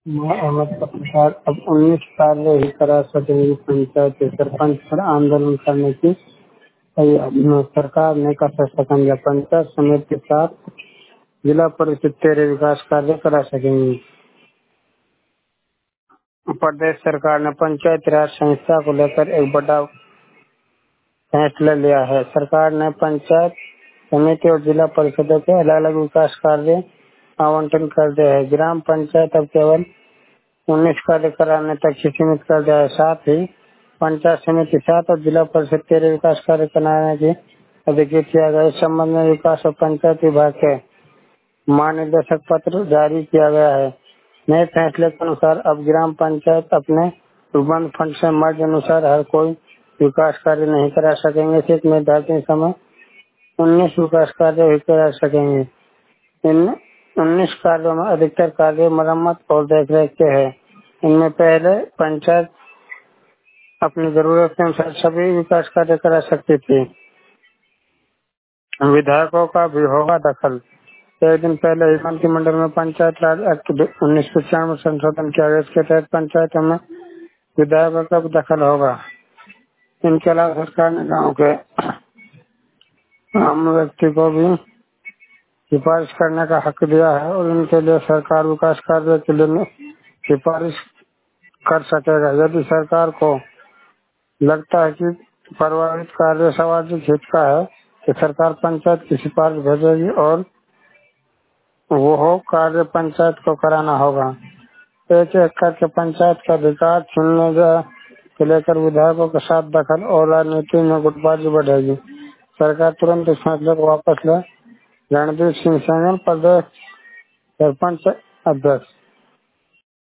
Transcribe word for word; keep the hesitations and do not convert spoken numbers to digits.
मैं अहमद का प्रसाद अब उन्नीस कार्य ही करा सकेंगी पंचायत के सरपंच पर आंदोलन करने की तैयारी में। सरकार ने कर सकेंगे पंचायत समिति के साथ जिला परिषद तेरह विकास कार्य करा सकेंगी। प्रदेश सरकार ने पंचायत राज संस्था को लेकर एक बड़ा फैसला लिया है। सरकार ने पंचायत समिति और जिला परिषदों के अलग अलग विकास कार्य आवंटन कर दिया है। ग्राम पंचायत अब केवल उन्नीस कार्य कराने तक ही सीमित कर दिया है। साथ ही पंचायत समिति सात और जिला परिषद तेरह विकास कार्य कराने की अधिकृत किया गया। इस संबंध में विकास और पंचायत विभाग के महानिदेशक पत्र जारी किया गया है। नए फैसले के अनुसार अब ग्राम पंचायत अपने अनुबंध फंड से मर्ज अनुसार हर कोई विकास कार्य नहीं करा सकेंगे। सिर्फ निर्धारित समय उन्नीस विकास कार्य ही करा सकेंगे। इन उन्नीस कार्यों में अधिकतर कार्य मरम्मत और देखरेख के हैं। इनमें पहले पंचायत अपनी जरूरत के अनुसार सभी विकास कार्य करा सकती थी। विधायकों का भी होगा दखल। एक दिन पहले ही मंत्रिमंडल में पंचायत राज एक्ट उन्नीस सौ छियानवे संशोधन किया गया। इसके तहत पंचायतों में विधायकों का भी दखल होगा। इनके अलावा सरकार ने गाँव के आम व्यक्ति को भी सिफारिश करने का हक दिया है और इनके लिए सरकार विकास कार्य के लिए सिफारिश कर सकेगा। यदि सरकार को लगता है कि प्रभावित कार्य सामाजिक हित का है तो सरकार पंचायत की सिफारिश भेजेगी और वो कार्य पंचायत को कराना होगा। एक एक करके पंचायत का अधिकार छीनने को लेकर विधायकों के साथ दखल और राजनीति में गुटबाजी बढ़ेगी। सरकार तुरंत इस फैसले को वापस ले। रणदीप सिंह सैनी, प्रदेश सरपंच अध्यक्ष।